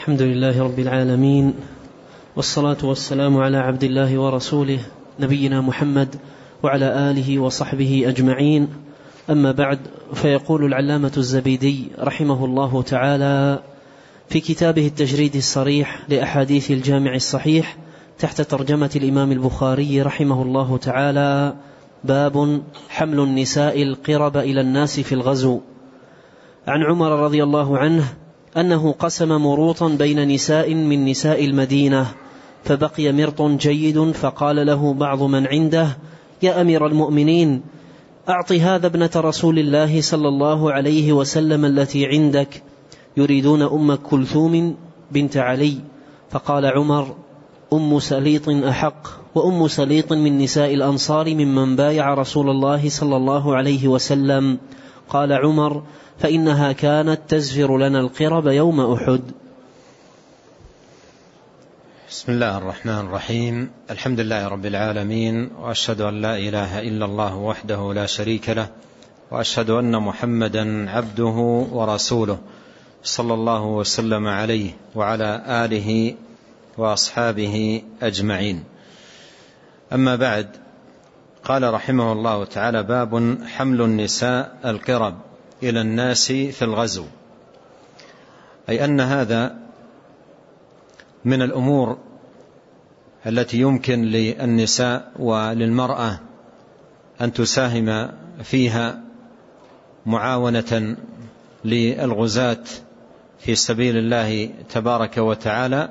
الحمد لله رب العالمين، والصلاة والسلام على عبد الله ورسوله نبينا محمد وعلى آله وصحبه أجمعين. أما بعد، فيقول العلامة الزبيدي رحمه الله تعالى في كتابه التجريد الصريح لأحاديث الجامع الصحيح تحت ترجمة الإمام البخاري رحمه الله تعالى: باب حمل النساء القرب إلى الناس في الغزو. عن عمر رضي الله عنه أنه قسم مروطا بين نساء من نساء المدينة، فبقي مرط جيد، فقال له بعض من عنده: يا أمير المؤمنين، أعط هذا ابنة رسول الله صلى الله عليه وسلم التي عندك، يريدون أم كلثوم بنت علي. فقال عمر: أم سليط أحق، وأم سليط من نساء الأنصار ممن بايع رسول الله صلى الله عليه وسلم. قال عمر: فإنها كانت تزفر لنا القرب يوم أحد. بسم الله الرحمن الرحيم. الحمد لله رب العالمين، وأشهد أن لا إله إلا الله وحده لا شريك له، وأشهد أن محمدا عبده ورسوله صلى الله وسلم عليه وعلى آله وأصحابه أجمعين. أما بعد، قال رحمه الله تعالى: باب حمل النساء القرب إلى الناس في الغزو، أي أن هذا من الأمور التي يمكن للنساء وللمرأة أن تساهم فيها معاونة للغزاة في سبيل الله تبارك وتعالى،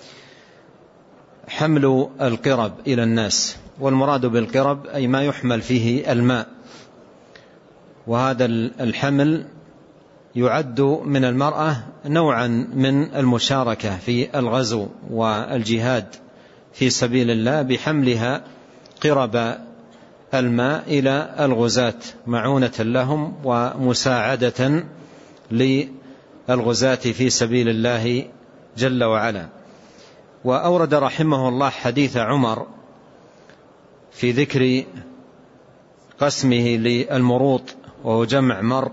حمل القرب إلى الناس. والمراد بالقرب أي ما يحمل فيه الماء، وهذا الحمل يعد من المرأة نوعا من المشاركة في الغزو والجهاد في سبيل الله، بحملها قرب الماء إلى الغزاة معونة لهم ومساعدة للغزاة في سبيل الله جل وعلا. وأورد رحمه الله حديث عمر في ذكر قسمه للمروط، وهو جمع مرط،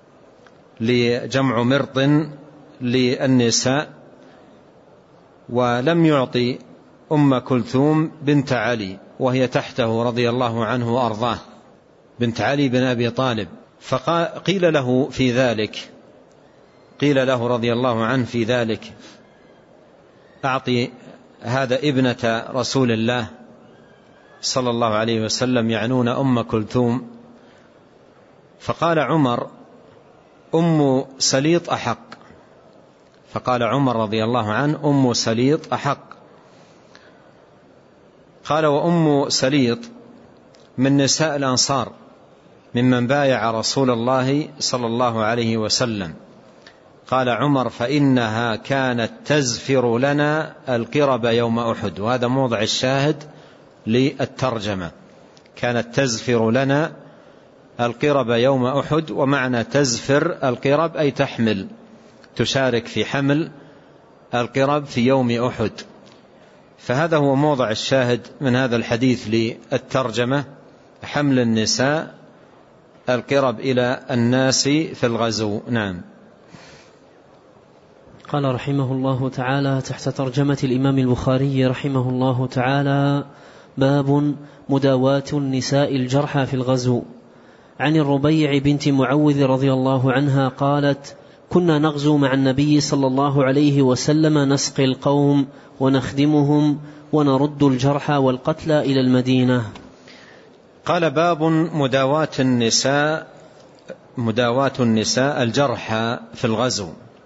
لجمع مرط للنساء، ولم يعطي أم كلثوم بنت علي وهي تحته رضي الله عنه وأرضاه، بنت علي بن أبي طالب. فقيل له في ذلك، قيل له رضي الله عنه في ذلك: أعطي هذا ابنة رسول الله صلى الله عليه وسلم، يعنون أم كلثوم. فقال عمر: أم سليط أحق. فقال عمر رضي الله عنه: أم سليط أحق. قال: وأم سليط من نساء الأنصار ممن بايع رسول الله صلى الله عليه وسلم. قال عمر: فإنها كانت تزفر لنا القرب يوم أحد. وهذا موضع الشاهد للترجمة، كانت تزفر لنا القرب يوم أحد. ومعنى تزفر القرب أي تحمل، تشارك في حمل القرب في يوم أحد. فهذا هو موضع الشاهد من هذا الحديث للترجمة: حمل النساء القرب إلى الناس في الغزو. نعم. قال رحمه الله تعالى تحت ترجمة الإمام البخاري رحمه الله تعالى: باب مداواة النساء الجرحى في الغزو. عن الربيع بنت معوذ رضي الله عنها قالت: كنا نغزو مع النبي صلى الله عليه وسلم، نسقي القوم ونخدمهم ونرد الجرحى والقتلى إلى المدينة. قال: باب مداواة النساء الجرحى في الغزو.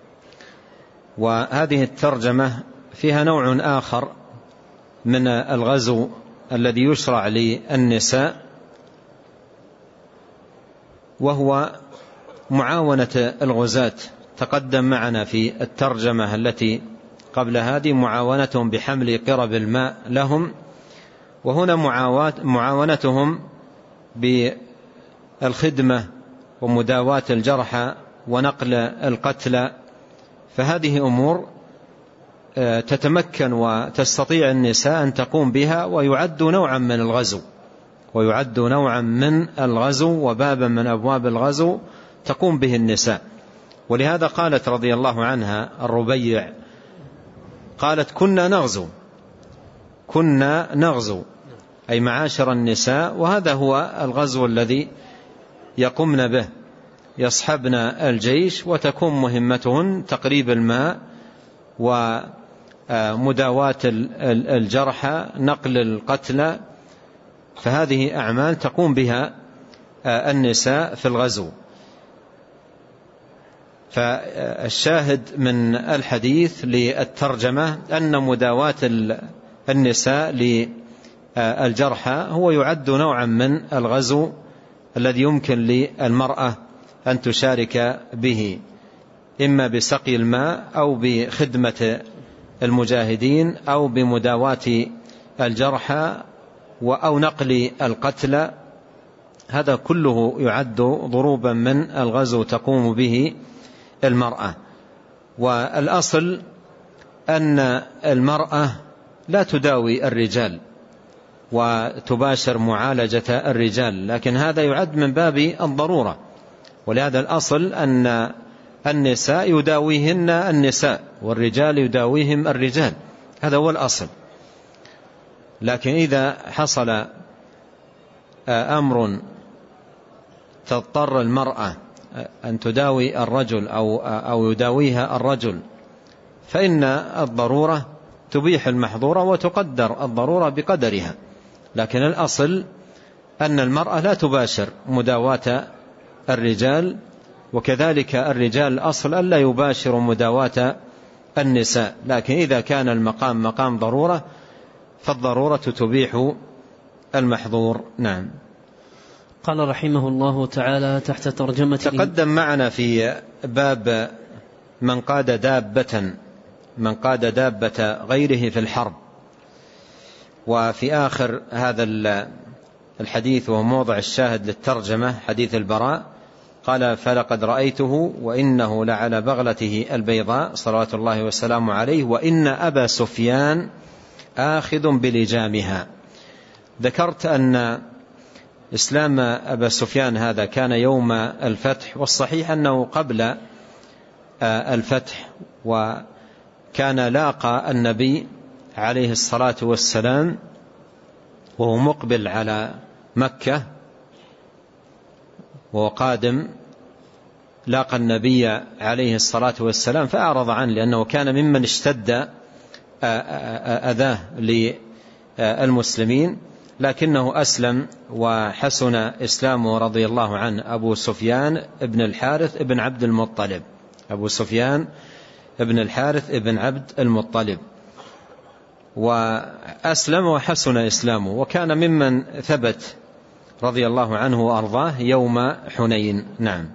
وهذه الترجمة فيها نوع آخر من الغزو الذي يشرع للنساء، وهو معاونة الغزاة. تقدم معنا في الترجمة التي قبل هذه معاونتهم بحمل قرب الماء لهم، وهنا معاونتهم بالخدمة ومداواة الجرحى ونقل القتلى. فهذه أمور تتمكن وتستطيع النساء أن تقوم بها، ويعد نوعا من الغزو وبابا من أبواب الغزو تقوم به النساء. ولهذا قالت رضي الله عنها الربيع قالت كنا نغزو أي معاشر النساء، وهذا هو الغزو الذي يقمن به، يصحبن الجيش وتكون مهمتهن تقريب الماء ومداواة الجرحى، نقل القتلى، فهذه أعمال تقوم بها النساء في الغزو. فالشاهد من الحديث للترجمة أن مداواة النساء للجرحى هو يعد نوعا من الغزو الذي يمكن للمرأة أن تشارك به، إما بسقي الماء أو بخدمة المجاهدين أو بمداواة الجرحى أو نقل القتلى. هذا كله يعد ضروبا من الغزو تقوم به المرأة. والأصل أن المرأة لا تداوي الرجال وتباشر معالجة الرجال، لكن هذا يعد من باب الضرورة، ولهذا الأصل أن النساء يداويهن النساء والرجال يداويهم الرجال، هذا هو الأصل. لكن إذا حصل أمر تضطر المرأة أن تداوي الرجل أو يداويها الرجل، فإن الضرورة تبيح المحظورة وتقدر الضرورة بقدرها، لكن الأصل أن المرأة لا تباشر مداواة الرجال، وكذلك الرجال الأصل ألا يباشر مداواة النساء. لكن إذا كان المقام مقام ضرورة فالضرورة تبيح المحظور. نعم. قال رحمه الله تعالى تحت ترجمة تقدم معنا في باب من قاد دابة غيره في الحرب، وفي آخر هذا الحديث وهو موضع الشاهد للترجمة حديث البراء قال فلقد رأيته وإنه لعلى بغلته البيضاء صلوات الله وسلامه عليه وإن أبا سفيان آخذ بلجامها. ذكرت أن إسلام أبا سفيان هذا كان يوم الفتح، والصحيح أنه قبل الفتح، وكان لاقى النبي عليه الصلاة والسلام وهو مقبل على مكة وهو قادم، لاقى النبي عليه الصلاة والسلام فأعرض عنه، لأنه كان ممن اشتد أذاه للمسلمين، لكنه أسلم وحسن إسلامه رضي الله عنه. أبو سفيان ابن الحارث ابن عبد المطلب، أبو سفيان ابن الحارث ابن عبد المطلب، وأسلم وحسن إسلامه، وكان ممن ثبت رضي الله عنه وأرضاه يوم حنين. نعم.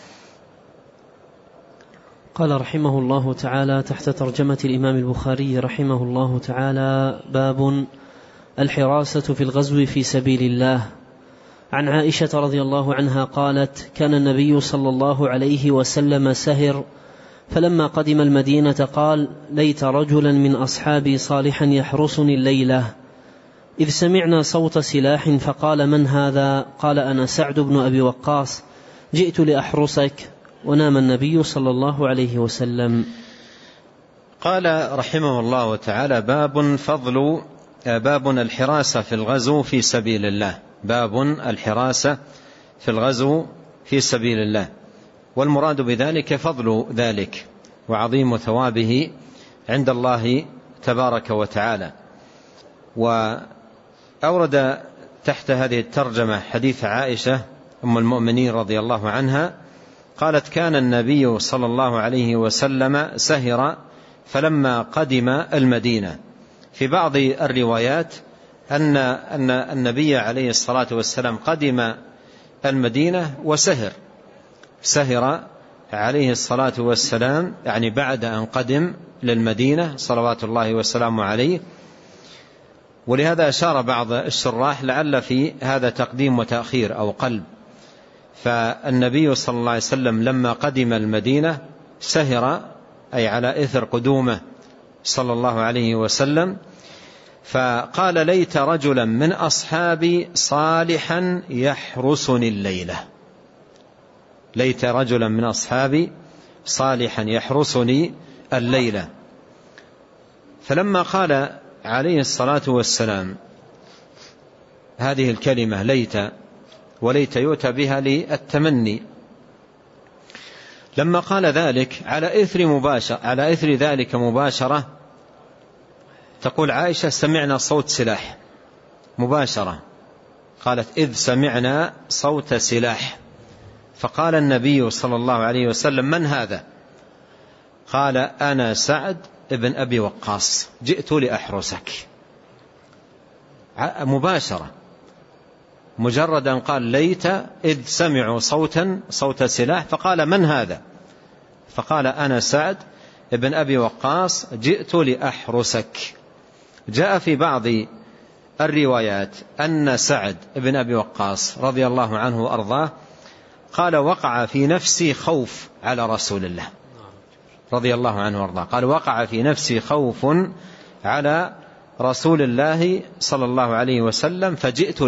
قال رحمه الله تعالى تحت ترجمة الإمام البخاري رحمه الله تعالى باب الحراسة في الغزو في سبيل الله. عن عائشة رضي الله عنها قالت كان النبي صلى الله عليه وسلم سهر، فلما قدم المدينة قال ليت رجلا من أصحابي صالحا يحرسني الليلة، إذ سمعنا صوت سلاح فقال من هذا؟ قال أنا سعد بن أبي وقاص جئت لأحرسك، ونام النبي صلى الله عليه وسلم. قال رحمه الله تعالى باب الحراسة في الغزو في سبيل الله. باب الحراسة في الغزو في سبيل الله، والمراد بذلك فضل ذلك وعظيم ثوابه عند الله تبارك وتعالى. وأورد تحت هذه الترجمة حديث عائشة أم المؤمنين رضي الله عنها قالت كان النبي صلى الله عليه وسلم سهر فلما قدم المدينة. في بعض الروايات أن النبي عليه الصلاة والسلام قدم المدينة سهر عليه الصلاة والسلام، يعني بعد أن قدم للمدينة صلوات الله وسلامه عليه. ولهذا أشار بعض الشراح لعل في هذا تقديم وتأخير أو قلب، فالنبي صلى الله عليه وسلم لما قدم المدينة سهر أي على إثر قدومه صلى الله عليه وسلم، فقال ليت رجلا من أصحابي صالحا يحرسني الليلة، ليت رجلا من أصحابي صالحا يحرسني الليلة. فلما قال عليه الصلاة والسلام هذه الكلمة ليت، وليت يؤتى بها للتمني، لما قال ذلك على إثر ذلك مباشرة تقول عائشة سمعنا صوت سلاح مباشرة، قالت إذ سمعنا صوت سلاح، فقال النبي صلى الله عليه وسلم من هذا؟ قال أنا سعد ابن أبي وقاص جئت لأحرسك. مباشرة، مجرد أن قال ليت إذ سمعوا صوت سلاح، فقال من هذا؟ فقال أنا سعد ابن أبي وقاص جئت لأحرسك. جاء في بعض الروايات أن سعد ابن أبي وقاص رضي الله عنه وأرضاه قال وقع في نفسي خوف على رسول الله رضي الله عنه وأرضاه، قال وقع في نفسي خوف على رسول الله صلى الله عليه وسلم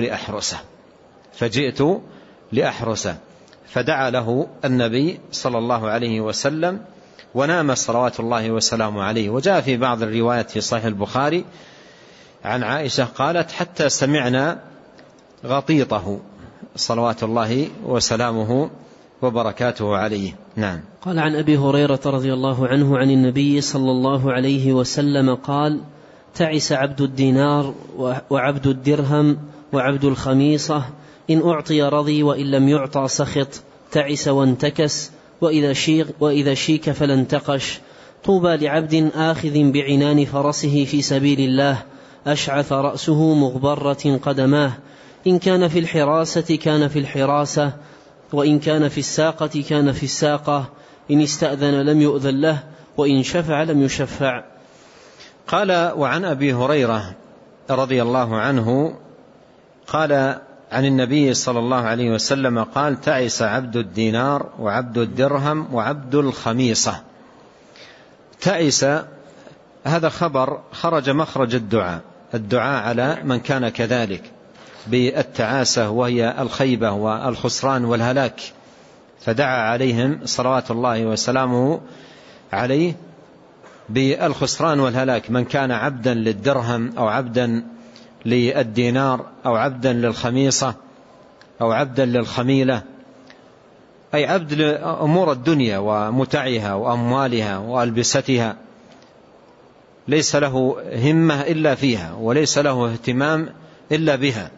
فجئت لأحرسه، فدعا له النبي صلى الله عليه وسلم ونام صلوات الله وسلامه عليه. وجاء في بعض الروايات في صحيح البخاري عن عائشة قالت حتى سمعنا غطيطه صلوات الله وسلامه وبركاته عليه. نعم. قال عن أبي هريرة رضي الله عنه عن النبي صلى الله عليه وسلم قال تعس عبد الدينار وعبد الدرهم وعبد الخميصة، إن أعطي رضي وإن لم يعطى سخط، تعس وانتكس، وإذا شيك فلانتقش. طوبى لعبد آخذ بعنان فرسه في سبيل الله، أشعث رأسه مغبرة قدماه، إن كان في الحراسة كان في الحراسة، وإن كان في الساقة كان في الساقة، إن استأذن لم يؤذن له، وإن شفع لم يشفع. قال وعن أبي هريرة رضي الله عنه قال عن النبي صلى الله عليه وسلم قال تعس عبد الدينار وعبد الدرهم وعبد الخميصة. تعس هذا خبر خرج مخرج الدعاء على من كان كذلك بالتعاسة، وهي الخيبة والخسران والهلاك، فدعا عليهم صلوات الله وسلامه عليه بالخسران والهلاك، من كان عبدا للدرهم أو عبدا للدينار أو عبدا للخميصة أو عبدا للخميلة، أي عبد لأمور الدنيا ومتعها وأموالها وألبستها، ليس له همة إلا فيها وليس له اهتمام إلا بها،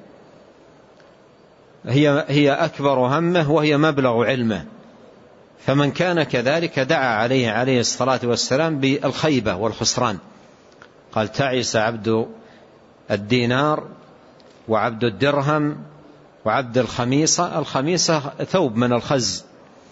هي أكبر همه وهي مبلغ علمه. فمن كان كذلك دعا عليه الصلاة والسلام بالخيبة والخسران، قال تعس عبد الدينار وعبد الدرهم وعبد الخميصة. الخميصة ثوب من الخز،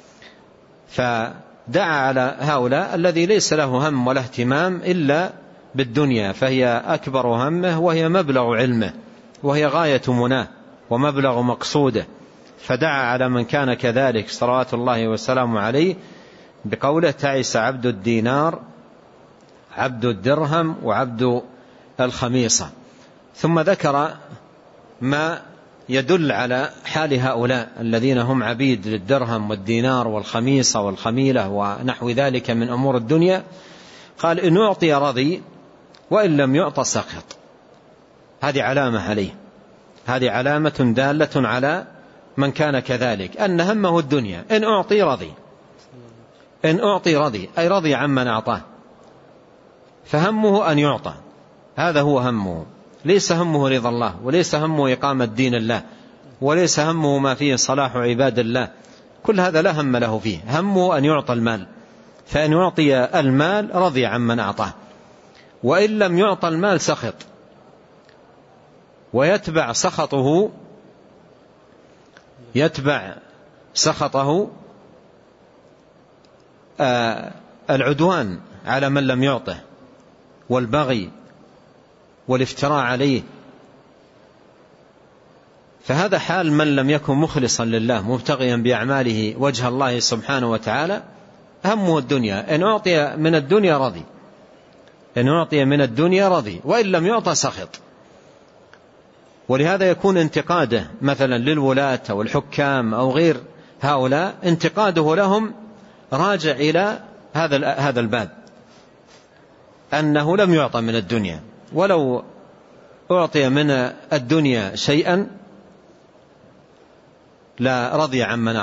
فدعا على هؤلاء الذي ليس له هم ولا اهتمام إلا بالدنيا، فهي أكبر همه وهي مبلغ علمه وهي غاية مناه ومبلغ مقصوده، فدعا على من كان كذلك صلوات الله وسلامه عليه بقوله تعس عبد الدينار عبد الدرهم وعبد الخميصة. ثم ذكر ما يدل على حال هؤلاء الذين هم عبيد للدرهم والدينار والخميصة والخميلة ونحو ذلك من أمور الدنيا. قال إن أعطي رضي وإن لم يعطى سخط. هذه علامة عليه، هذه علامة دالة على من كان كذلك أن همه الدنيا. إن أعطي رضي، إن أعطي رضي أي رضي عمن أعطاه، فهمه أن يعطى، هذا هو همه، ليس همه رضا الله، وليس همه إقامة دين الله، وليس همه ما فيه صلاح عباد الله، كل هذا لا هم له فيه، همه أن يعطى المال، فإن يعطي المال رضي عمن أعطاه، وإن لم يعطى المال سخط، ويتبع سخطه العدوان على من لم يعطه، والبغي والافتراء عليه. فهذا حال من لم يكن مخلصا لله مبتغيا بأعماله وجه الله سبحانه وتعالى، همه الدنيا. إن أعطي من الدنيا رضي، إن أعطي من الدنيا رضي، وإن لم يعطى سخط. ولهذا يكون انتقاده مثلا للولاة أو الحكام أو غير هؤلاء، انتقاده لهم راجع إلى هذا الباب، أنه لم يعطى من الدنيا، ولو أعطي من الدنيا شيئا لرضي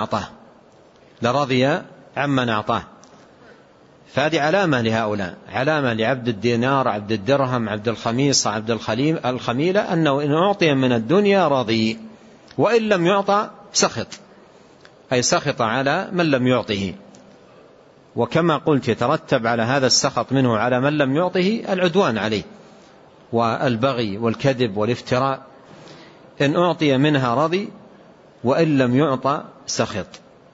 عمن أعطاه. فهذه علامة لهؤلاء، علامة لعبد الدينار، عبد الدرهم، عبد الخميصة، عبد الخميلة، أنه إن أعطي من الدنيا رضي، وإن لم يعطى سخط، أي سخط على من لم يعطه. وكما قلت يترتب على هذا السخط منه على من لم يعطه العدوان عليه والبغي والكذب والافتراء. إن أعطي منها رضي، وإن لم يعطى سخط.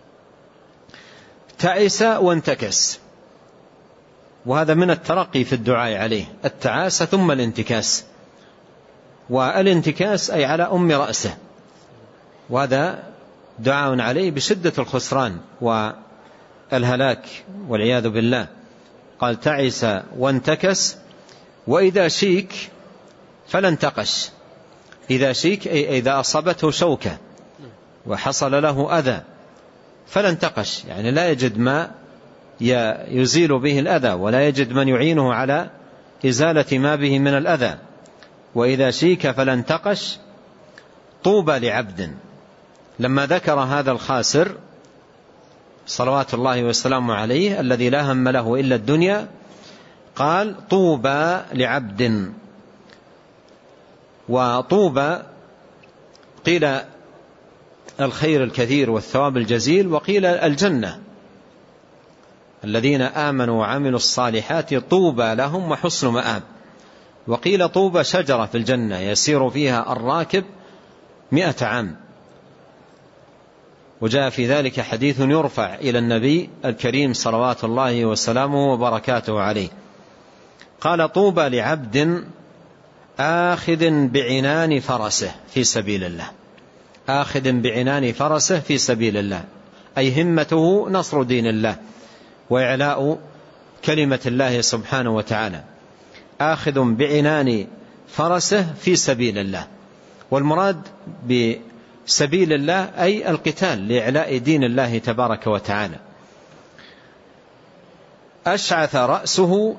تعس وانتكس، وهذا من الترقي في الدعاء عليه، التعاسة ثم الانتكاس. والانتكاس أي على أم رأسه، وهذا دعاء عليه بشدة الخسران والهلاك والعياذ بالله. قال تعس وانتكس، وإذا شيك فلا انتقش. إذا شيك أي إذا أصابته شوكة وحصل له أذى فلا انتقش، يعني لا يجد ما يزيل به الأذى، ولا يجد من يعينه على إزالة ما به من الأذى. وإذا شيك فلا انتقش. طوبى لعبد، لما ذكر هذا الخاسر صلوات الله وسلامه عليه الذي لا هم له إلا الدنيا، قال طوبى لعبد. وطوبى قيل الخير الكثير والثواب الجزيل، وقيل الجنة. الذين آمنوا وعملوا الصالحات طوبى لهم وحسن مآب. وقيل طوبى شجرة في الجنة يسير فيها الراكب 100 عام. وجاء في ذلك حديث يرفع إلى النبي الكريم صلوات الله وسلامه وبركاته عليه. قال طوبى لعبد آخذ بعنان فرسه في سبيل الله. آخذ بعنان فرسه في سبيل الله، أي همته نصر دين الله وإعلاء كلمة الله سبحانه وتعالى. آخذ بعنان فرسه في سبيل الله، والمراد بسبيل الله أي القتال لإعلاء دين الله تبارك وتعالى. أشعث رأسه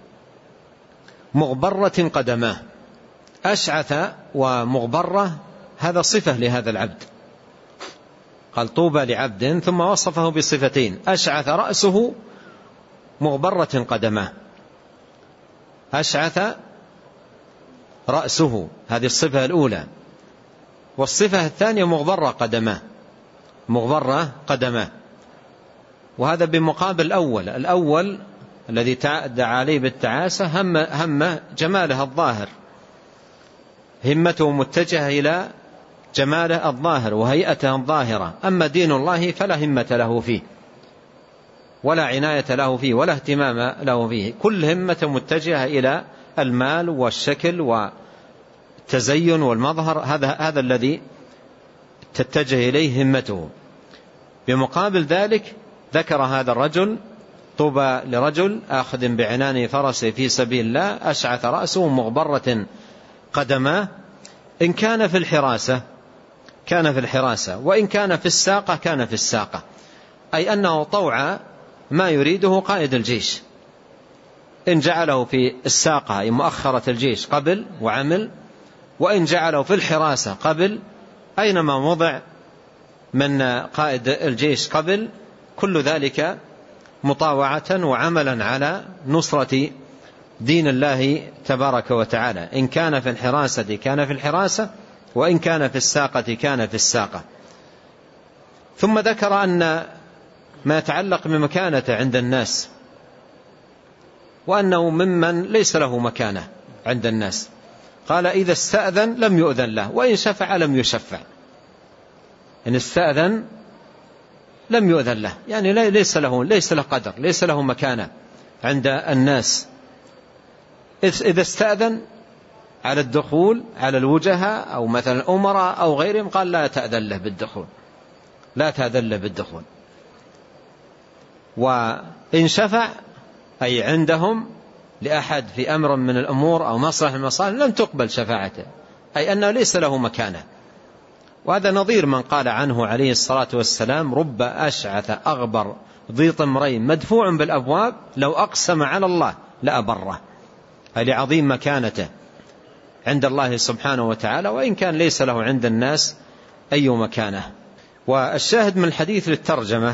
مغبرة قدماه. أشعث ومغبرة هذا صفة لهذا العبد. قال طوبى لعبد ثم وصفه بصفتين: أشعث رأسه مغبرة قدماه. أشعث رأسه هذه الصفة الأولى، والصفة الثانية مغبرة قدماه. مغبرة قدماه، وهذا بمقابل الأول الذي دعا عليه بالتعاسة هم جماله الظاهر، همته متجهة إلى جماله الظاهر وهيئته الظاهرة. أما دين الله فلا همة له فيه ولا عناية له فيه ولا اهتمام له فيه، كل همة متجهة إلى المال والشكل والتزين والمظهر، هذا الذي تتجه إليه همته. بمقابل ذلك ذكر هذا الرجل: طوبى لرجل آخذ بعنان فرسه في سبيل الله، أشعث رأسه مغبرة قدماه. إن كان في الحراسة كان في الحراسة، وإن كان في الساقة كان في الساقة، أي أنه طوع ما يريده قائد الجيش. إن جعله في الساقة أي مؤخرة الجيش قبل وعمل، وإن جعله في الحراسة قبل، أينما وضع من قائد الجيش قبل، كل ذلك مطاوعة وعملا على نصرة دين الله تبارك وتعالى. إن كان في الحراسة كان في الحراسة، وإن كان في الساقة كان في الساقة. ثم ذكر أن ما يتعلق بمكانته عند الناس، وأنه ممن ليس له مكانة عند الناس. قال: إذا استأذن لم يؤذن له، وإن شفع لم يشفع. إن استأذن لم يؤذن له، يعني ليس له قدر، ليس له مكانة عند الناس. إذا استأذن على الدخول على الوجهاء أو مثلا الأمراء أو غيرهم، قال: لا تأذن له بالدخول، لا تأذن له بالدخول. وإن شفع أي عندهم لأحد في أمر من الأمور أو مصلحة من المصالح لم تقبل شفاعته، أي أنه ليس له مكانة. وهذا نظير من قال عنه عليه الصلاة والسلام: رب أشعث أغبر ذي طمرين مدفوع بالأبواب لو أقسم على الله لأبره. أي لعظيم مكانته عند الله سبحانه وتعالى، وإن كان ليس له عند الناس أي مكانه. والشاهد من الحديث للترجمة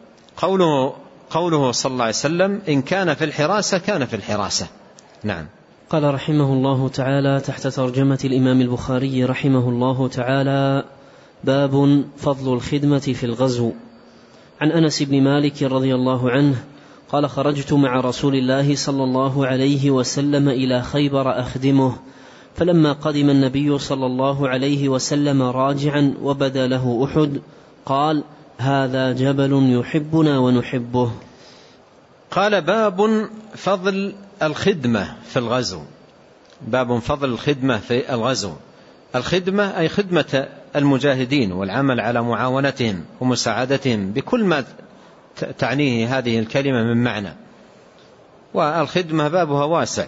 قوله صلى الله عليه وسلم: إن كان في الحراسة كان في الحراسة. نعم. قال رحمه الله تعالى تحت ترجمة الإمام البخاري رحمه الله تعالى: باب فضل الخدمة في الغزو. عن أنس بن مالك رضي الله عنه قال: خرجت مع رسول الله صلى الله عليه وسلم إلى خيبر أخدمه، فلما قدم النبي صلى الله عليه وسلم راجعا وبدا له أحد قال: هذا جبل يحبنا ونحبه. قال: باب فضل الخدمة في الغزو. باب فضل الخدمة في الغزو. الخدمة أي خدمة المجاهدين والعمل على معاونتهم ومساعدتهم بكل ما تعنيه هذه الكلمة من معنى، والخدمة بابها واسع،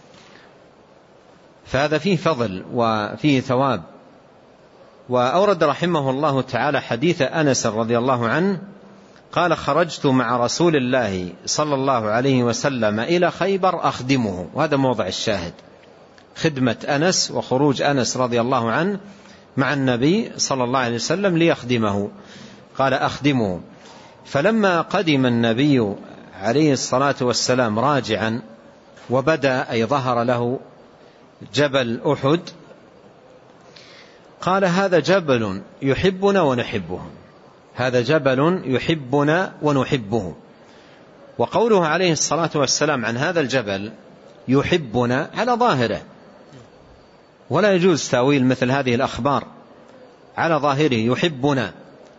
فهذا فيه فضل وفيه ثواب. وأورد رحمه الله تعالى حديث أنس رضي الله عنه قال: خرجت مع رسول الله صلى الله عليه وسلم إلى خيبر أخدمه. وهذا موضع الشاهد، خدمة أنس وخروج أنس رضي الله عنه مع النبي صلى الله عليه وسلم ليخدمه. قال: أخدمه. فلما قدم النبي عليه الصلاة والسلام راجعا وبدأ أي ظهر له جبل أحد قال: هذا جبل يحبنا ونحبه. هذا جبل يحبنا ونحبه. وقوله عليه الصلاة والسلام عن هذا الجبل يحبنا على ظاهره، ولا يجوز تأويل مثل هذه الأخبار على ظاهره. يحبنا،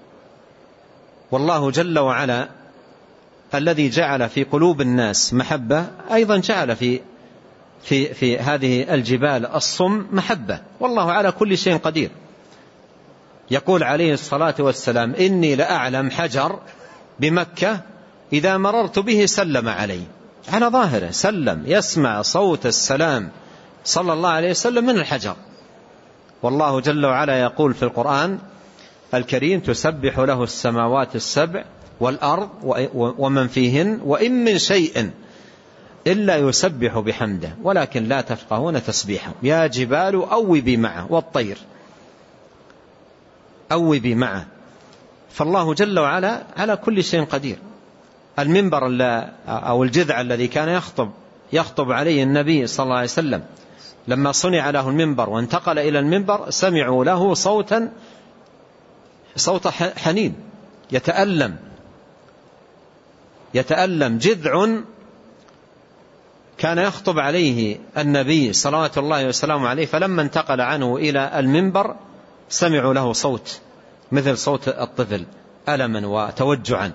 والله جل وعلا الذي جعل في قلوب الناس محبة أيضا جعل في هذه الجبال الصم محبة، والله على كل شيء قدير. يقول عليه الصلاة والسلام: إني لأعلم حجر بمكة إذا مررت به سلم علي. على ظاهره سلم، يسمع صوت السلام صلى الله عليه وسلم من الحجر. والله جل وعلا يقول في القرآن الكريم: تسبح له السماوات السبع والأرض ومن فيهن وإن من شيء إلا يسبح بحمده ولكن لا تفقهون تسبيحه. يا جبال أوبي معه، والطير أوبي معه. فالله جل وعلا على كل شيء قدير. المنبر أو الجذع الذي كان يخطب عليه النبي صلى الله عليه وسلم، لما صنع له المنبر وانتقل إلى المنبر سمعوا له صوت حنين يتألم. جذع كان يخطب عليه النبي صلوات الله وسلامه عليه، فلما انتقل عنه إلى المنبر سمعوا له صوت مثل صوت الطفل ألما وتوجعا.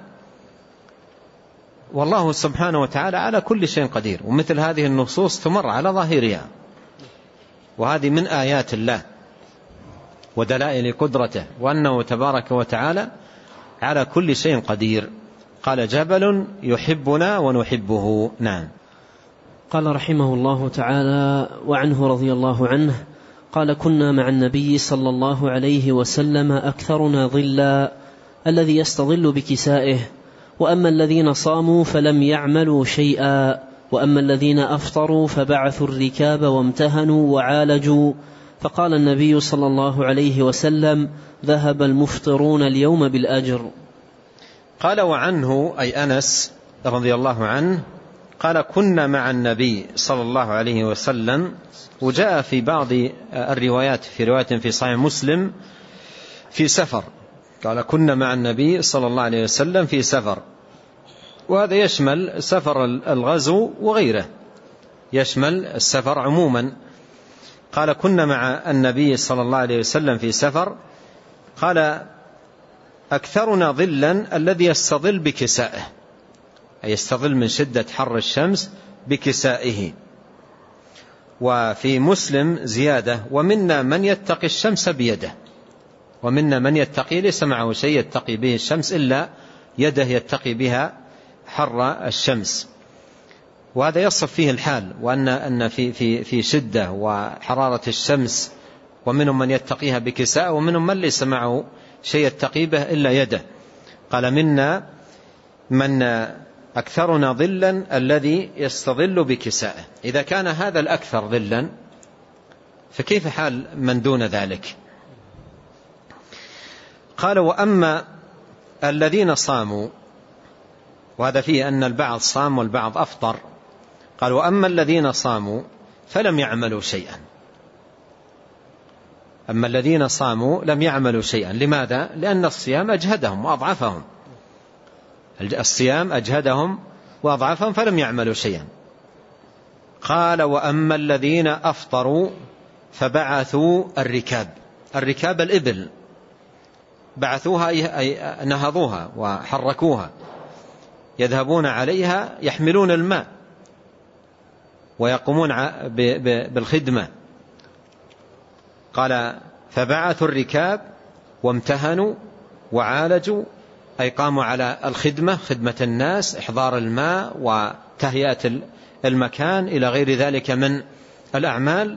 والله سبحانه وتعالى على كل شيء قدير، ومثل هذه النصوص تمر على ظاهرها، وهذه من آيات الله ودلائل قدرته، وأنه تبارك وتعالى على كل شيء قدير. قال: جبل يحبنا ونحبه. نعم. قال رحمه الله تعالى: وعنه رضي الله عنه قال: كنا مع النبي صلى الله عليه وسلم أكثرنا ظلا الذي يستظل بكسائه، وأما الذين صاموا فلم يعملوا شيئا، وأما الذين أفطروا فبعثوا الركاب وامتهنوا وعالجوا. فقال النبي صلى الله عليه وسلم: ذهب المفطرون اليوم بالأجر. قال: وعنه أي أنس رضي الله عنه قال: كنا مع النبي صلى الله عليه وسلم. وجاء في بعض الروايات، في رواية في صحيح مسلم في سفر، قال: كنا مع النبي صلى الله عليه وسلم في سفر. وهذا يشمل سفر الغزو وغيره، يشمل السفر عموما. قال: كنا مع النبي صلى الله عليه وسلم في سفر. قال: أكثرنا ظلا الذي يستظل بكسائه، أي يستظل من شدة حر الشمس بكسائه. وفي مسلم زيادة: ومنا من يتقي الشمس بيده. ومنا من يتقي ليس معه شيء يتقي به الشمس إلا يده يتقي بها حر الشمس. وهذا يصف فيه الحال، وأن في شدة وحرارة الشمس، ومنهم من يتقيها بكساء، ومنهم من ليس معه شيء يتقي به إلا يده. قال: منا من أكثرنا ظلا الذي يستظل بكسائه. إذا كان هذا الأكثر ظلا فكيف حال من دون ذلك؟ قال وأما الذين صاموا، وهذا فيه أن البعض صام والبعض أفطر. قال وأما الذين صاموا فلم يعملوا شيئا. أما الذين صاموا لم يعملوا شيئا. لماذا؟ لأن الصيام أجهدهم وأضعفهم. الصيام أجهدهم وأضعفهم فلم يعملوا شيئا. قال وأما الذين أفطروا فبعثوا الركاب الإبل، بعثوها أي نهضوها وحركوها، يذهبون عليها يحملون الماء ويقومون بالخدمة. قال فبعثوا الركاب وامتهنوا وعالجوا، أي قاموا على الخدمة، خدمة الناس، إحضار الماء وتهيئة المكان إلى غير ذلك من الأعمال.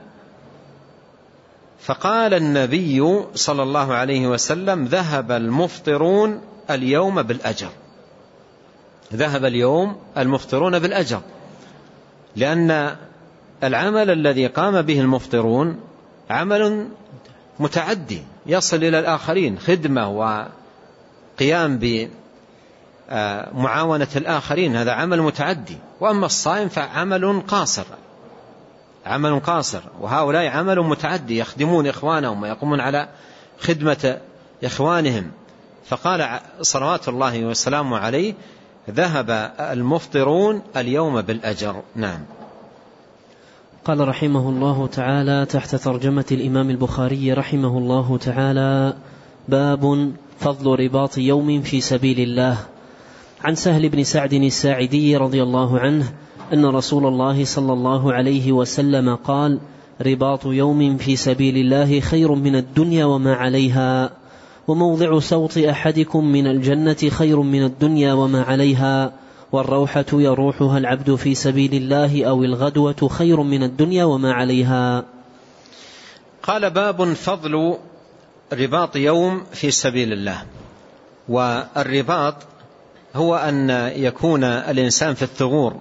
فقال النبي صلى الله عليه وسلم ذهب المفطرون اليوم بالأجر. ذهب اليوم المفطرون بالأجر، لأن العمل الذي قام به المفطرون عمل متعدي يصل إلى الآخرين، خدمة وقيام بمعاونة الآخرين، هذا عمل متعدي. وأما الصائم فعمل قاصر، وهؤلاء عمل متعدي، يخدمون إخوانهم ويقومون على خدمة إخوانهم. فقال صلوات الله وسلامه عليه ذهب المفطرون اليوم بالأجر. نعم. قال رحمه الله تعالى تحت ترجمة الإمام البخاري رحمه الله تعالى: باب فضل رباط يوم في سبيل الله. عن سهل بن سعد الساعدي رضي الله عنه أن رسول الله صلى الله عليه وسلم قال: رباط يوم في سبيل الله خير من الدنيا وما عليها، وموضع سوط أحدكم من الجنة خير من الدنيا وما عليها، والروحة يروحها العبد في سبيل الله أو الغدوة خير من الدنيا وما عليها. قال باب فضل رباط يوم في سبيل الله. والرباط هو أن يكون الإنسان في الثغور.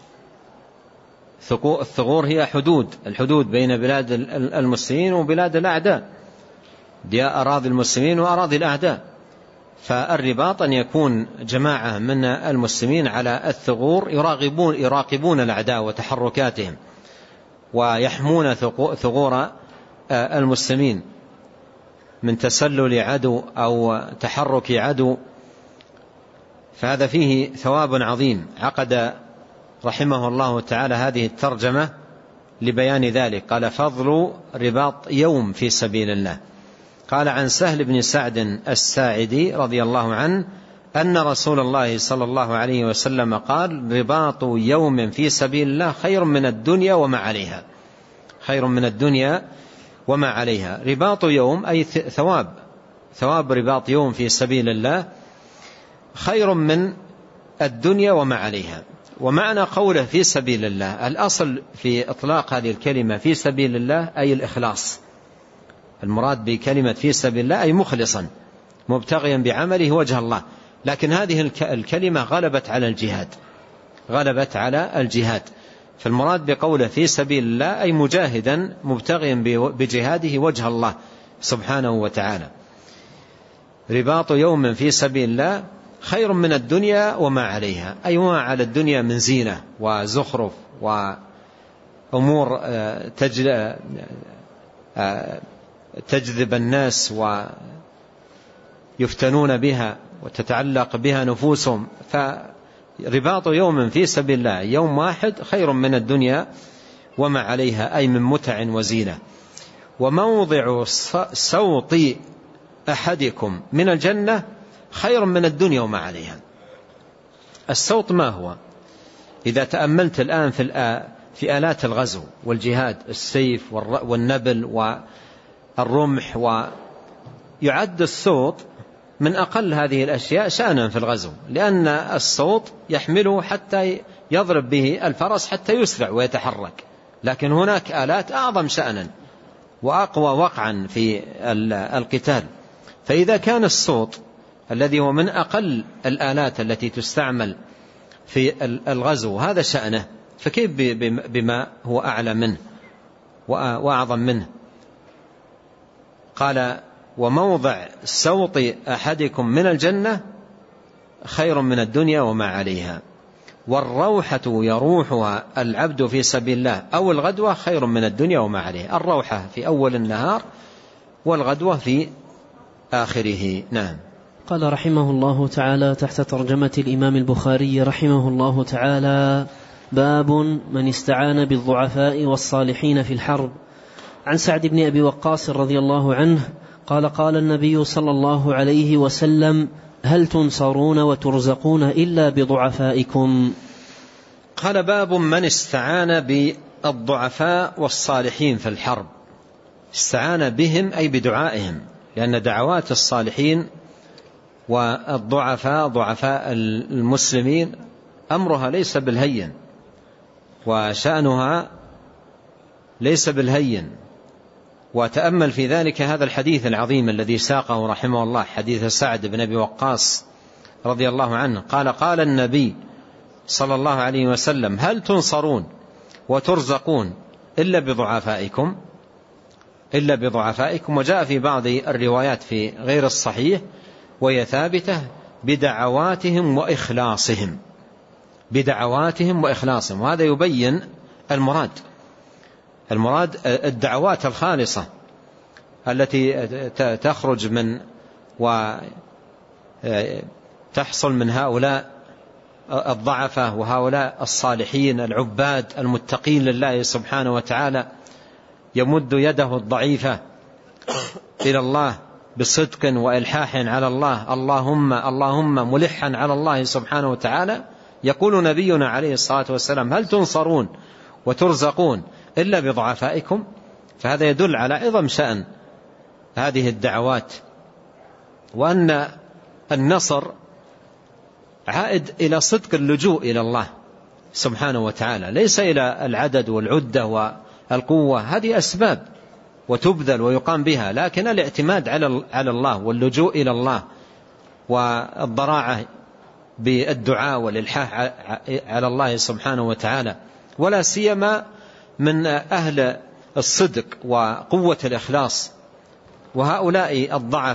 الثغور هي الحدود بين بلاد المسلمين وبلاد الأعداء، دي أراضي المسلمين وأراضي الأعداء. فالرباط أن يكون جماعة من المسلمين على الثغور يراقبون الأعداء وتحركاتهم، ويحمون ثغور المسلمين من تسلل عدو أو تحرك عدو. فهذا فيه ثواب عظيم. عقد رحمه الله تعالى هذه الترجمة لبيان ذلك. قال فضل رباط يوم في سبيل الله. قال عن سهل بن سعد الساعدي رضي الله عنه أن رسول الله صلى الله عليه وسلم قال: رباط يوم في سبيل الله خير من الدنيا وما عليها. خير من الدنيا وما عليها. رباط يوم أي ثواب رباط يوم في سبيل الله خير من الدنيا وما عليها. ومعنى قوله في سبيل الله، الأصل في إطلاق هذه الكلمة في سبيل الله أي الإخلاص. المراد بكلمة في سبيل الله أي مخلصا مبتغيا بعمله وجه الله. لكن هذه الكلمة غلبت على الجهاد. فالمراد بقوله في سبيل الله أي مجاهدا مبتغيا بجهاده وجه الله سبحانه وتعالى. رباط يوم في سبيل الله خير من الدنيا وما عليها، أي ما على الدنيا من زينة وزخرف وأمور تجذب الناس ويفتنون بها وتتعلق بها نفوسهم. فرباط يوم في سبيل الله يوم واحد خير من الدنيا وما عليها، أي من متع وزينة. وموضع سوط أحدكم من الجنة خير من الدنيا وما عليها. السوط ما هو؟ إذا تأملت الآن في آلات الغزو والجهاد، السيف والنبل والرمح، ويعد السوط من أقل هذه الأشياء شأنا في الغزو، لأن السوط يحمله حتى يضرب به الفرس حتى يسرع ويتحرك. لكن هناك آلات أعظم شأنا وأقوى وقعا في القتال. فإذا كان السوط الذي هو من أقل الآلات التي تستعمل في الغزو، هذا شأنه، فكيف بما هو أعلى منه وأعظم منه؟ قال: وموضع سوط أحدكم من الجنة خير من الدنيا وما عليها، والروحة يروحها العبد في سبيل الله أو الغدوة خير من الدنيا وما عليها. الروحة في أول النهار والغدوة في آخره. نعم. قال رحمه الله تعالى تحت ترجمة الإمام البخاري رحمه الله تعالى: باب من استعان بالضعفاء والصالحين في الحرب. عن سعد بن أبي وقاص رضي الله عنه قال: قال النبي صلى الله عليه وسلم: هل تنصرون وترزقون إلا بضعفائكم؟ قال: باب من استعان بالضعفاء والصالحين في الحرب. استعان بهم أي بدعائهم، لأن دعوات الصالحين والضعفاء ضعفاء المسلمين أمرها ليس بالهين، وشأنها ليس بالهين. وتأمل في ذلك هذا الحديث العظيم الذي ساقه رحمه الله، حديث سعد بن أبي وقاص رضي الله عنه، قال: قال النبي صلى الله عليه وسلم: هل تنصرون وترزقون إلا بضعفائكم؟ إلا بضعفائكم. وجاء في بعض الروايات في غير الصحيح وهي ثابتة: بدعواتهم وإخلاصهم، بدعواتهم وإخلاصهم. وهذا يبين المراد الدعوات الخالصة التي تخرج من وتحصل من هؤلاء الضعفة وهؤلاء الصالحين العباد المتقين لله سبحانه وتعالى، يمد يده الضعيفة إلى الله بصدق وإلحاح على الله، اللهم ملحا على الله سبحانه وتعالى. يقول نبينا عليه الصلاة والسلام: هل تنصرون وترزقون إلا بضعفائكم؟ فهذا يدل على عظم شأن هذه الدعوات، وأن النصر عائد إلى صدق اللجوء إلى الله سبحانه وتعالى، ليس إلى العدد والعدة والقوة، هذه أسباب وتبذل ويقام بها، لكن الاعتماد على الله واللجوء إلى الله والضراعة بالدعاء والإلحاح على الله سبحانه وتعالى، ولا سيما من أهل الصدق وقوة الإخلاص. وهؤلاء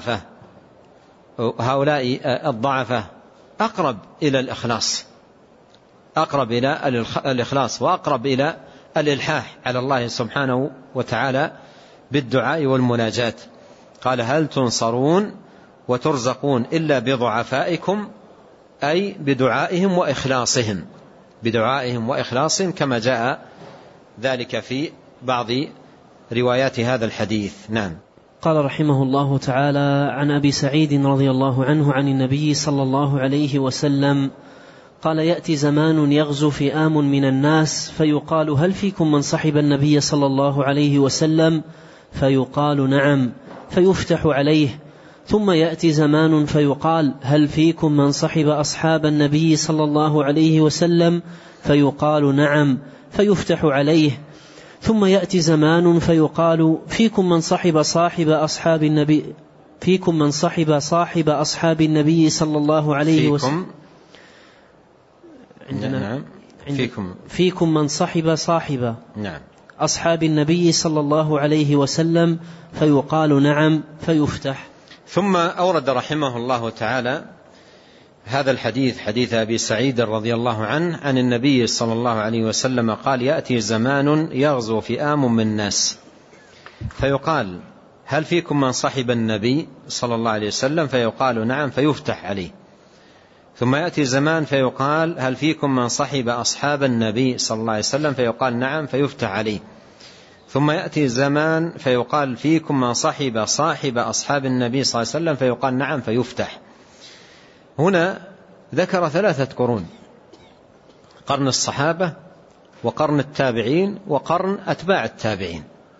الضعفة أقرب إلى الإخلاص، أقرب إلى الإخلاص وأقرب إلى الإلحاح على الله سبحانه وتعالى بالدعاء والمناجاة. قال: هل تنصرون وترزقون إلا بضعفائكم، أي بدعائهم وإخلاصهم، بدعائهم وإخلاصهم، كما جاء ذلك في بعض روايات هذا الحديث. نعم. قال رحمه الله تعالى: عن أبي سعيد رضي الله عنه عن النبي صلى الله عليه وسلم قال: يأتي زمان يغزو فئام من الناس فيقال: هل فيكم من صحب النبي صلى الله عليه وسلم؟ فيقال: نعم، فيفتح عليه. ثم يأتي زمان فيقال: هل فيكم من صحب أصحاب النبي صلى الله عليه وسلم؟ فيقال: نعم، فيفتح عليه. ثم يأتي زمان فيقال: فيكم من صحب صاحب أصحاب النبي، فيكم من صحب صاحب أصحاب النبي صلى الله عليه وسلم. عندنا فيكم من صحب صاحب نعم أصحاب النبي صلى الله عليه وسلم. فيقال: نعم، فيفتح. ثم أورد رحمه الله تعالى هذا الحديث، حديث أبي سعيد رضي الله عنه عن النبي صلى الله عليه وسلم قال: يأتي زمان يغزو فئام من الناس فيقال: هل فيكم من صحب النبي صلى الله عليه وسلم؟ فيقال: نعم، فيفتح عليه. ثم يأتي زمان فيقال: هل فيكم من صحب أصحاب النبي صلى الله عليه وسلم؟ فيقال: نعم، فيفتح عليه. ثم يأتي زمان فيقال: فيكم من صحب أصحاب النبي صلى الله عليه وسلم؟ فيقال: نعم، فيفتح. هنا ذكر 3 قرون: قرن الصحابة، وقرن التابعين، وقرن أتباع التابعين.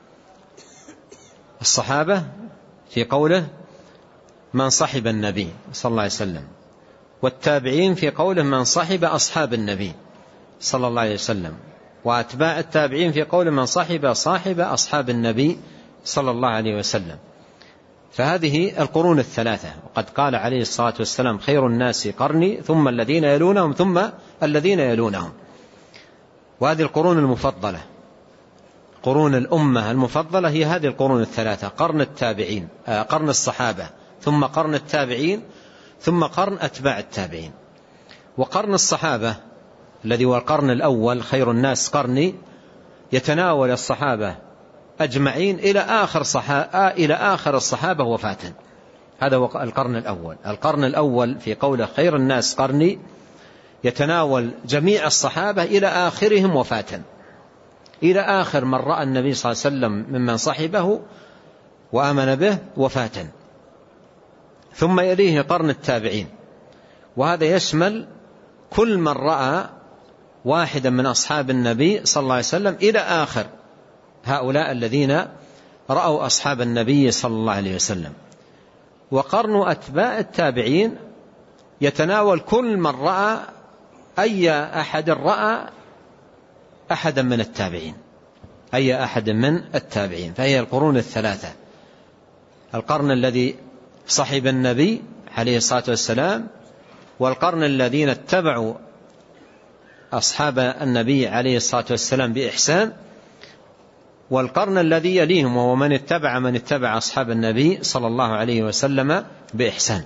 الصحابة في قوله: من صحب النبي صلى الله عليه وسلم، والتابعين في قوله: من صحب أصحاب النبي صلى الله عليه وسلم، وأتباع التابعين في قوله: من صحب أصحاب النبي صلى الله عليه وسلم. فهذه القرون الثلاثة. وقد قال عليه الصلاة والسلام: خير الناس قرني ثم الذين يلونهم ثم الذين يلونهم. وهذه القرون المفضلة، قرون الأمة المفضلة هي هذه القرون الثلاثة: قرن التابعين، قرن الصحابة، ثم قرن التابعين، ثم قرن أتباع التابعين. وقرن الصحابة الذي هو القرن الأول، خير الناس قرني، يتناول الصحابة أجمعين إلى آخر الصحابة وفاة. هذا هو القرن الأول. القرن الأول في قوله خير الناس قرني يتناول جميع الصحابة إلى آخرهم وفاة، إلى آخر من رأى النبي صلى الله عليه وسلم ممن صحبه وآمن به وفاة. ثم يليه قرن التابعين، وهذا يشمل كل من رأى واحدا من أصحاب النبي صلى الله عليه وسلم إلى آخر هؤلاء الذين رأوا أصحاب النبي صلى الله عليه وسلم. وقرن أتباع التابعين يتناول كل من رأى أي أحد رأى أحدا من التابعين، أي أحد من التابعين. فهي القرون الثلاثة: القرن الذي صحب النبي عليه الصلاة والسلام، والقرن الذين اتبعوا أصحاب النبي عليه الصلاة والسلام بإحسان، والقرن الذي يليهم وهو من اتبع أصحاب النبي صلى الله عليه وسلم بإحسان.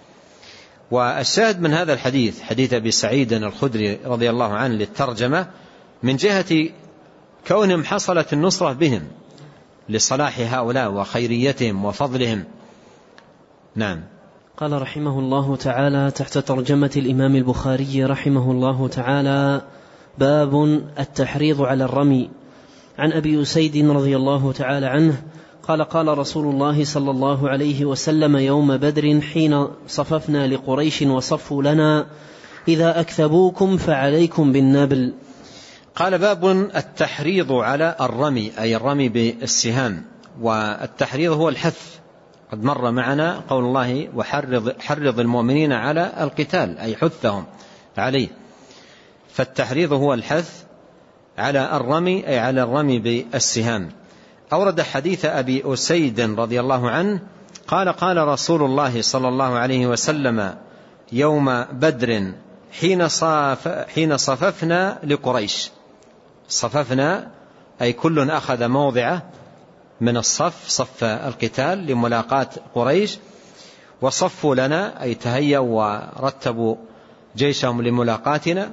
والشاهد من هذا الحديث، حديث أبي سعيد الخدري رضي الله عنه للترجمة، من جهة كونهم حصلت النصرة بهم لصلاح هؤلاء وخيريتهم وفضلهم. نعم. قال رحمه الله تعالى تحت ترجمة الإمام البخاري رحمه الله تعالى: باب التحريض على الرمي. عن أبي أسيد رضي الله تعالى عنه قال: قال رسول الله صلى الله عليه وسلم يوم بدر حين صففنا لقريش وصفوا لنا: إذا أكثبوكم فعليكم بالنبل. قال: باب التحريض على الرمي، أي الرمي بالسهام. والتحريض هو الحث. قد مر معنا قول الله: وحرض المؤمنين على القتال، أي حثهم عليه. فالتحريض هو الحث على الرمي، أي على الرمي بالسهام. أورد حديث أبي أسيد رضي الله عنه قال: قال رسول الله صلى الله عليه وسلم يوم بدر حين صففنا لقريش. صففنا أي كل أخذ موضعه من الصف، صف القتال لملاقاة قريش، وصفوا لنا أي تهيأوا ورتبوا جيشهم لملاقاتنا.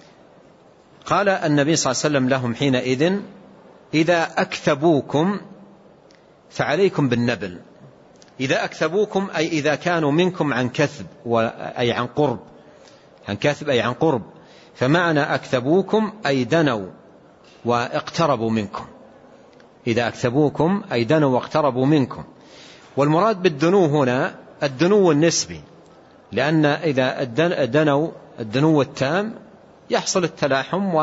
قال النبي صلى الله عليه وسلم لهم حينئذ: إذا أكثبوكم فعليكم بالنبل. إذا أكثبوكم أي إذا كانوا منكم عن كثب، أي عن قرب، عن كثب أي عن قرب. فمعنى أكثبوكم أي دنوا واقتربوا منكم. إذا أكثبوكم أي دنوا واقتربوا منكم. والمراد بالدنو هنا الدنو النسبي، لأن إذا دنوا الدنو التام يحصل التلاحم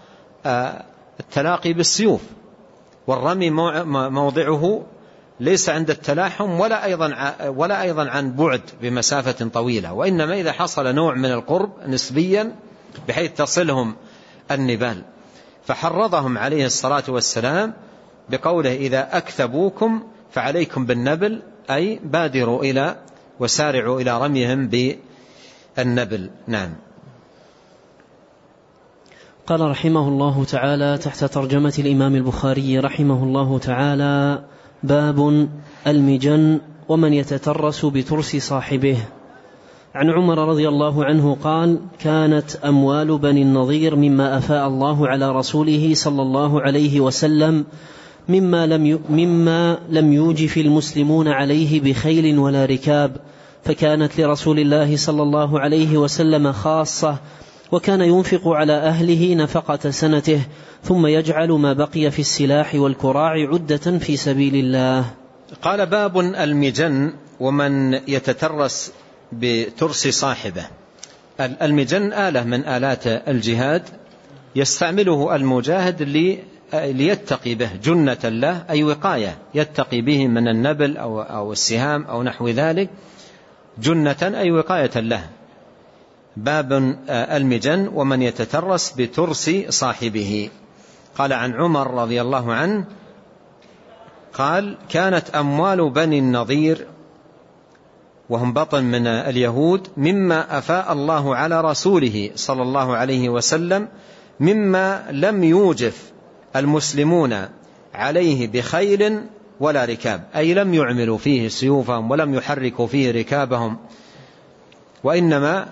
والتلاقي بالسيوف، والرمي موضعه ليس عند التلاحم ولا أيضا عن بعد بمسافة طويلة، وإنما إذا حصل نوع من القرب نسبيا بحيث تصلهم النبال. فحرضهم عليه الصلاة والسلام بقوله: إذا أكثبوكم فعليكم بالنبل، أي بادروا إلى وسارعوا إلى رميهم بالنبل. نعم. قال رحمه الله تعالى تحت ترجمة الإمام البخاري رحمه الله تعالى: باب المجن ومن يتترس بترس صاحبه. عن عمر رضي الله عنه قال: كانت أموال بني النضير مما أفاء الله على رسوله صلى الله عليه وسلم مما لم يوجف المسلمون عليه بخيل ولا ركاب، فكانت لرسول الله صلى الله عليه وسلم خاصة، وكان ينفق على أهله نفقة سنته، ثم يجعل ما بقي في السلاح والكراع عدة في سبيل الله. قال: باب المجن ومن يتترس بترس صاحبه. المجن آلة من آلات الجهاد يستعمله المجاهد ليتقي به جنة له، أي وقاية يتقي به من النبل أو السهام أو نحو ذلك، جنة أي وقاية له. باب المجن ومن يتترس بترس صاحبه. قال عن عمر رضي الله عنه قال: كانت أموال بني النضير وهم بطن من اليهود، مما أفاء الله على رسوله صلى الله عليه وسلم مما لم يوجف المسلمون عليه بخيل ولا ركاب، أي لم يعملوا فيه سيوفهم ولم يحركوا فيه ركابهم، وإنما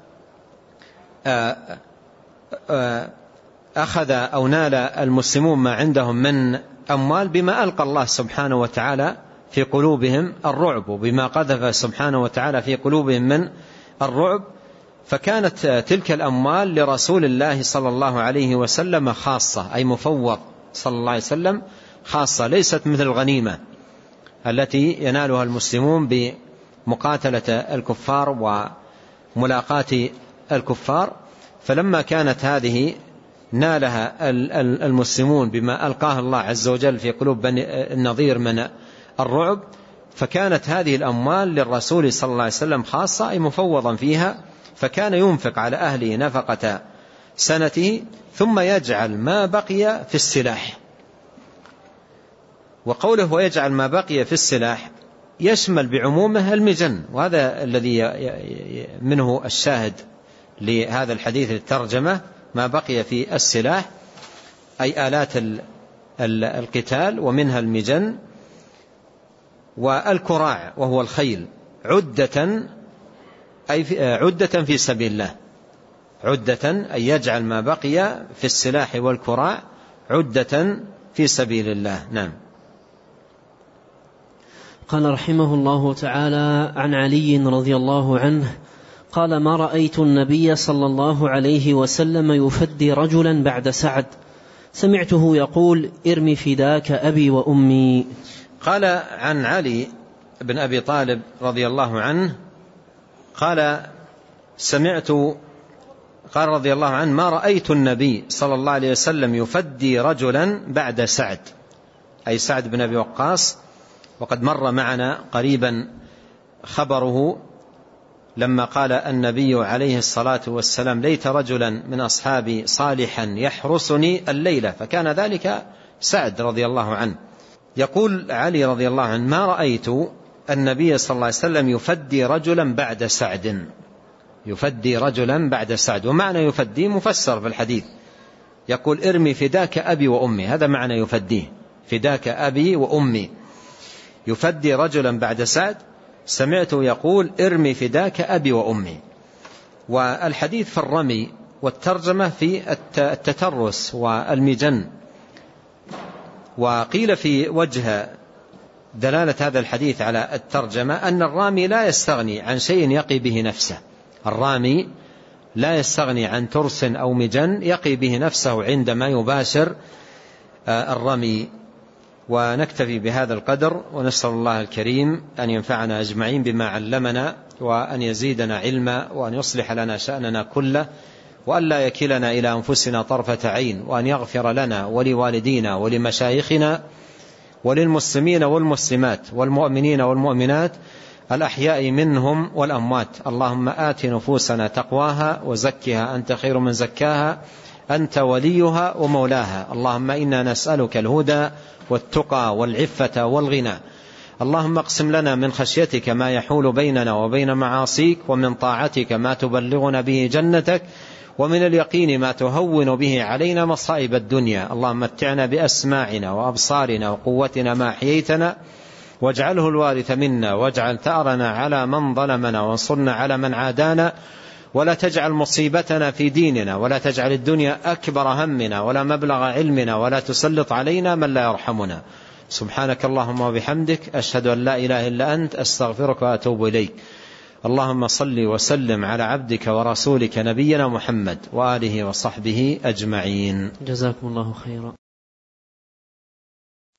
أخذ أو نال المسلمون ما عندهم من أموال بما ألقى الله سبحانه وتعالى في قلوبهم الرعب، وبما قذف سبحانه وتعالى في قلوبهم من الرعب. فكانت تلك الأموال لرسول الله صلى الله عليه وسلم خاصة، أي مفوض صلى الله عليه وسلم خاصة، ليست مثل الغنيمة التي ينالها المسلمون بمقاتلة الكفار وملاقاة الكفار. فلما كانت هذه نالها المسلمون بما ألقاه الله عز وجل في قلوب بني النضير من الرعب، فكانت هذه الأموال للرسول صلى الله عليه وسلم خاصة، أي مفوضا فيها، فكان ينفق على أهله نفقة سنته ثم يجعل ما بقي في السلاح. وقوله ويجعل ما بقي في السلاح يشمل بعمومه المجن، وهذا الذي منه الشاهد لهذا الحديث الترجمة، ما بقي في السلاح أي آلات القتال، ومنها المجن والكراع وهو الخيل، عدة أي عدة في سبيل الله، عدة أي يجعل ما بقي في السلاح والكراع عدة في سبيل الله. نعم. قال رحمه الله تعالى عن علي رضي الله عنه قال: ما رأيت النبي صلى الله عليه وسلم يفدي رجلا بعد سعد، سمعته يقول: ارمي فداك أبي وأمي. قال عن علي بن أبي طالب رضي الله عنه قال رضي الله عنه: ما رأيت النبي صلى الله عليه وسلم يفدي رجلا بعد سعد، أي سعد بن أبي وقاص، وقد مر معنا قريبا خبره لما قال النبي عليه الصلاة والسلام: ليت رجلا من أصحابي صالحا يحرسني الليلة، فكان ذلك سعد رضي الله عنه. يقول علي رضي الله عنه: ما رأيت النبي صلى الله عليه وسلم يفدي رجلا بعد سعد، يفدي رجلا بعد سعد. ومعنى يفدي مفسر في الحديث، يقول: ارمي فداك أبي وأمي، هذا معنى يفديه، فداك أبي وأمي. يفدي رجلا بعد سعد، سمعته يقول: ارمي فداك أبي وأمي. والحديث في الرمي، والترجمة في التترس والمجن. وقيل في وجه دلالة هذا الحديث على الترجمة أن الرامي لا يستغني عن شيء يقي به نفسه، الرامي لا يستغني عن ترس أو مجن يقي به نفسه عندما يباشر الرمي. ونكتفي بهذا القدر، ونسأل الله الكريم أن ينفعنا أجمعين بما علمنا، وأن يزيدنا علما، وأن يصلح لنا شأننا كله، وأن لا يكلنا إلى أنفسنا طرفة عين، وأن يغفر لنا ولوالدينا ولمشايخنا وللمسلمين والمسلمات والمؤمنين والمؤمنات الأحياء منهم والأموات. اللهم آت نفوسنا تقواها وزكها أنت خير من زكاها، أنت وليها ومولاها. اللهم إنا نسألك الهدى والتقى والعفة والغنى. اللهم اقسم لنا من خشيتك ما يحول بيننا وبين معاصيك، ومن طاعتك ما تبلغنا به جنتك، ومن اليقين ما تهون به علينا مصائب الدنيا. اللهم متعنا بأسماعنا وأبصارنا وقوتنا ما أحييتنا، واجعله الوارث منا، واجعل ثأرنا على من ظلمنا، وانصرنا على من عادانا، ولا تجعل مصيبتنا في ديننا، ولا تجعل الدنيا أكبر همنا ولا مبلغ علمنا، ولا تسلط علينا من لا يرحمنا. سبحانك اللهم وبحمدك، أشهد أن لا إله إلا أنت، أستغفرك وأتوب إليك. اللهم صل وسلم على عبدك ورسولك نبينا محمد وآله وصحبه أجمعين. جزاكم الله خيرا.